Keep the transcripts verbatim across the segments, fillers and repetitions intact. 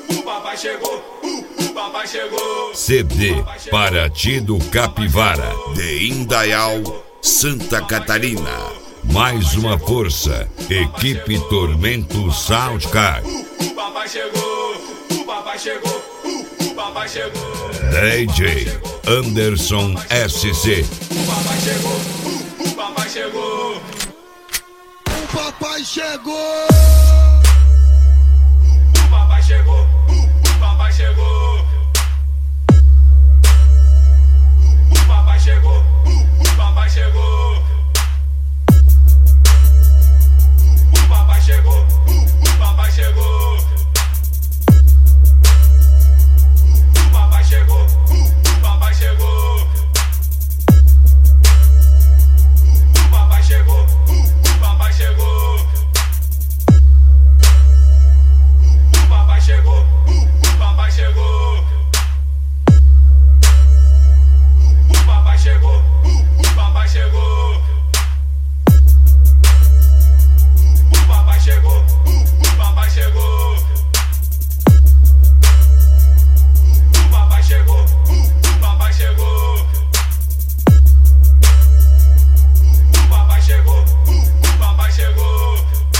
o papai chegou, o papai chegou. C D Paraty do Capivara, de Indaial, Santa Catarina. Mais uma força, equipe Tormento Soundcard. O papai chegou, o papai chegou, o papai chegou. D J Anderson S C. O papai chegou, o papai chegou. O papai chegou. O papai chegou, o papai chegou. O papai chegou, o papai chegou. O papai chegou, o papai chegou. O papai chegou, o papai chegou. O papai chegou, o papai chegou. O papai chegou, o papai chegou. O papai chegou, o papai chegou. O papai chegou, o papai chegou. O papai chegou, o papai chegou. O papai chegou, o papai chegou.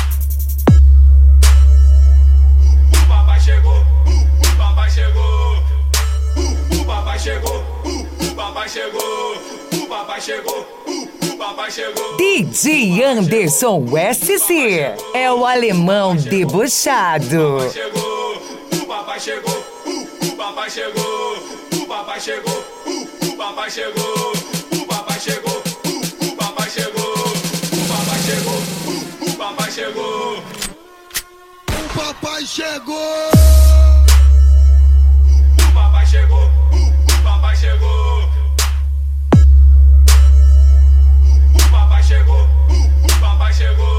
O papai chegou, o papai chegou. O papai chegou, o papai chegou. O papai chegou, o papai chegou. D J Anderson S C é o alemão debochado. Chegou, o papai chegou, o papai chegou. O papai chegou, o papai chegou. O papai chegou, o papai chegou. O papai chegou, o papai chegou. O papai chegou. O papai chegou, o papai chegou. O papai chegou, o papai chegou.